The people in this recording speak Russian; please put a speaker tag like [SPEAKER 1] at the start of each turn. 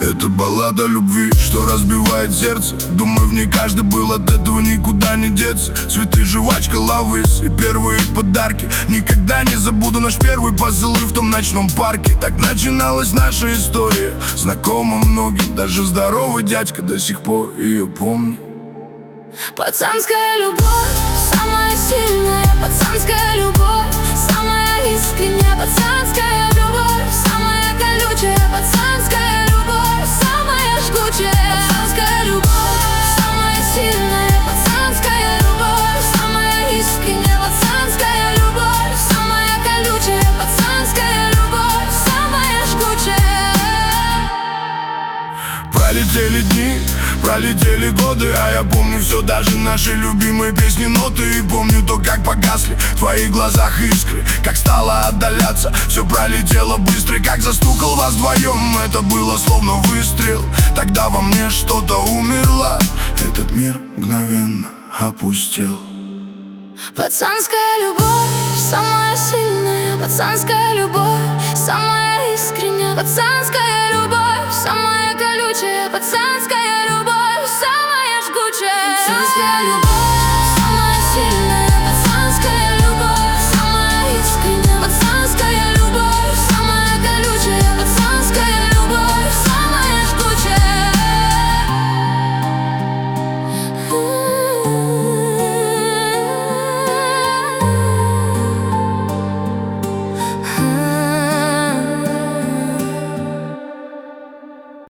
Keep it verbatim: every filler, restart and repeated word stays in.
[SPEAKER 1] Это баллада любви, что разбивает сердце. Думаю, в ней каждый был, от этого никуда не деться. Цветы, жвачка, лавыс и первые подарки. Никогда не забуду наш первый поцелуй в том ночном парке. Так начиналась наша история, знакома многим. Даже здоровый дядька до сих пор ее помнит.
[SPEAKER 2] Пацанская любовь, самая сильная. Пацанская любовь, самая искренняя. Пацанская любовь, самая колючая. Пацанская любовь, самая жгучая. Пацанская любовь, самая сильная. Пацанская любовь, самая искренняя. Пацанская любовь, самая колючая. Пацанская любовь, самая жгучая.
[SPEAKER 1] Пролетели дни, пролетели годы, а я помню все, даже наши любимые песни, ноты. И помню то, как погасли в твоих глазах искры, как стало отдаляться, все пролетело быстро. И как застукал вас вдвоем, это было словно выстрел. Тогда во мне что-то умерло, этот мир мгновенно опустел.
[SPEAKER 2] Пацанская любовь, самая сильная. Пацанская любовь, самая искренняя. Пацанская любовь, самая колючая. Пацанская любовь, самая жгучая. Пацанская любовь, самая сильная.